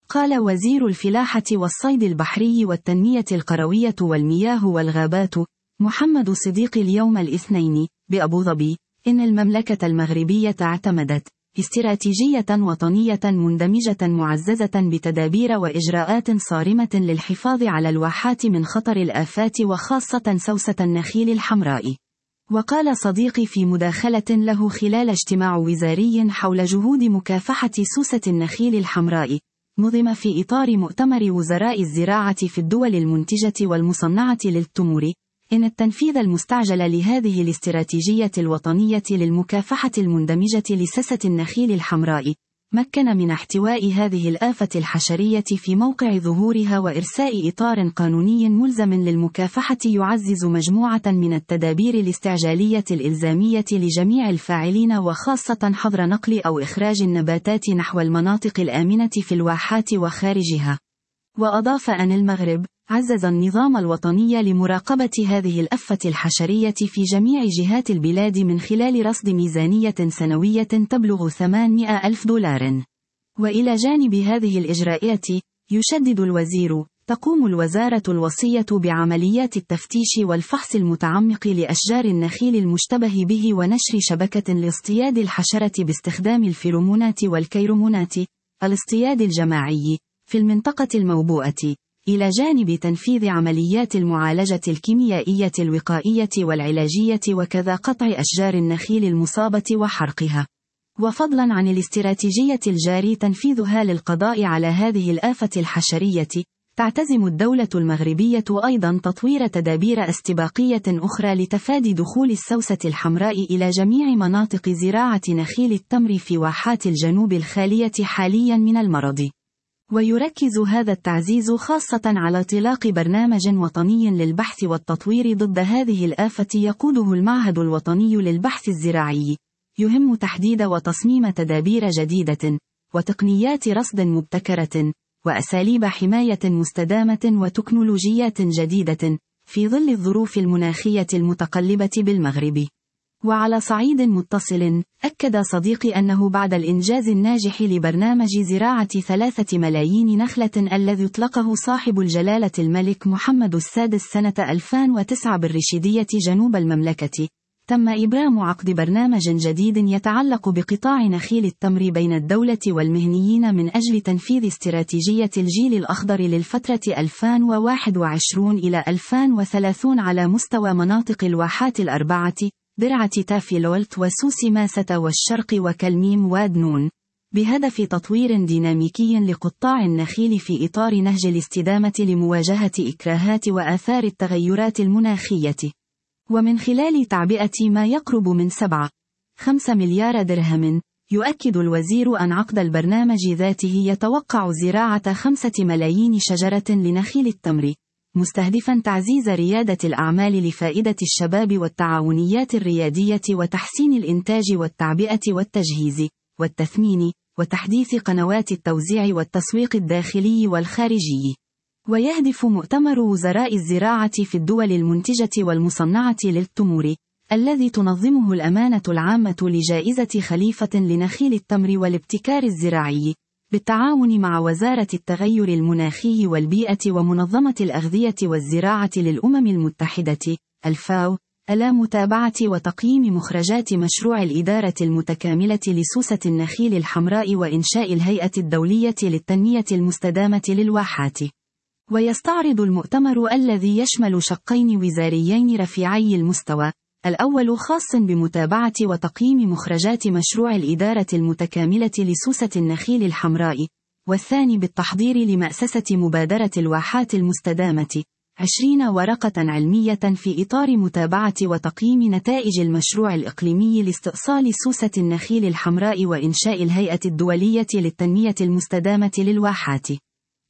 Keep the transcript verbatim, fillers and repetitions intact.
قال وزير الفلاحة والصيد البحري والتنمية القروية والمياه والغابات محمد صديق اليوم الاثنين بأبو ظبي إن المملكة المغربية اعتمدت استراتيجية وطنية مندمجة معززة بتدابير وإجراءات صارمة للحفاظ على الواحات من خطر الآفات وخاصة سوسة النخيل الحمراء. وقال صديقي في مداخلة له خلال اجتماع وزاري حول جهود مكافحة سوسة النخيل الحمراء نظم في إطار مؤتمر وزراء الزراعة في الدول المنتجة والمصنعة للتمور، إن التنفيذ المستعجل لهذه الاستراتيجية الوطنية للمكافحة المندمجة لسوسة النخيل الحمراء مكن من احتواء هذه الآفة الحشرية في موقع ظهورها وإرساء إطار قانوني ملزم للمكافحة يعزز مجموعة من التدابير الاستعجالية الإلزامية لجميع الفاعلين وخاصة حظر نقل أو إخراج النباتات نحو المناطق الآمنة في الواحات وخارجها. وأضاف أن المغرب عزز النظام الوطني لمراقبة هذه الآفة الحشرية في جميع جهات البلاد من خلال رصد ميزانية سنوية تبلغ ثمانمائة ألف دولار. وإلى جانب هذه الإجراءات، يشدد الوزير، تقوم الوزارة الوصية بعمليات التفتيش والفحص المتعمق لأشجار النخيل المشتبه به ونشر شبكة لاصطياد الحشرة باستخدام الفيرومونات والكيرومونات الاصطياد الجماعي في المنطقة الموبوءة، إلى جانب تنفيذ عمليات المعالجة الكيميائية الوقائية والعلاجية وكذا قطع أشجار النخيل المصابة وحرقها. وفضلا عن الاستراتيجية الجاري تنفيذها للقضاء على هذه الآفة الحشرية، تعتزم الدولة المغربية أيضا تطوير تدابير استباقية أخرى لتفادي دخول السوسة الحمراء إلى جميع مناطق زراعة نخيل التمر في واحات الجنوب الخالية حاليا من المرض. ويركز هذا التعزيز خاصة على انطلاق برنامج وطني للبحث والتطوير ضد هذه الآفة يقوده المعهد الوطني للبحث الزراعي، يهم تحديد وتصميم تدابير جديدة وتقنيات رصد مبتكرة وأساليب حماية مستدامة وتكنولوجيات جديدة في ظل الظروف المناخية المتقلبة بالمغرب. وعلى صعيد متصل، أكد صديقي أنه بعد الإنجاز الناجح لبرنامج زراعة ثلاثة ملايين نخلة الذي أطلقه صاحب الجلالة الملك محمد السادس سنة ألفين وتسعة بالرشيدية جنوب المملكة، تم إبرام عقد برنامج جديد يتعلق بقطاع نخيل التمر بين الدولة والمهنيين من أجل تنفيذ استراتيجية الجيل الأخضر للفترة ألفين وواحد وعشرين إلى ألفين وثلاثين على مستوى مناطق الواحات الأربعة، درعة تافيلولت وسوس ماسة والشرق وكلميم واد نون، بهدف تطوير ديناميكي لقطاع النخيل في إطار نهج الاستدامة لمواجهة إكراهات وآثار التغيرات المناخية. ومن خلال تعبئة ما يقرب من سبعة فاصلة خمسة مليار درهم، يؤكد الوزير أن عقد البرنامج ذاته يتوقع زراعة خمسة ملايين شجرة لنخيل التمر، مستهدفا تعزيز ريادة الأعمال لفائدة الشباب والتعاونيات الريادية وتحسين الإنتاج والتعبئة والتجهيز والتثمين وتحديث قنوات التوزيع والتسويق الداخلي والخارجي. ويهدف مؤتمر وزراء الزراعة في الدول المنتجة والمصنعة للتمور، الذي تنظمه الأمانة العامة لجائزة خليفة لنخيل التمر والابتكار الزراعي، بالتعاون مع وزارة التغير المناخي والبيئة ومنظمة الأغذية والزراعة للأمم المتحدة الفاو، إلى متابعة وتقييم مخرجات مشروع الإدارة المتكاملة لسوسة النخيل الحمراء وإنشاء الهيئة الدولية للتنمية المستدامة للواحات. ويستعرض المؤتمر الذي يشمل شقين وزاريين رفيعي المستوى، الأول خاص بمتابعة وتقييم مخرجات مشروع الإدارة المتكاملة لسوسة النخيل الحمراء، والثاني بالتحضير لمأسسة مبادرة الواحات المستدامة، عشرين ورقة علمية في إطار متابعة وتقييم نتائج المشروع الإقليمي لاستئصال سوسة النخيل الحمراء وإنشاء الهيئة الدولية للتنمية المستدامة للواحات.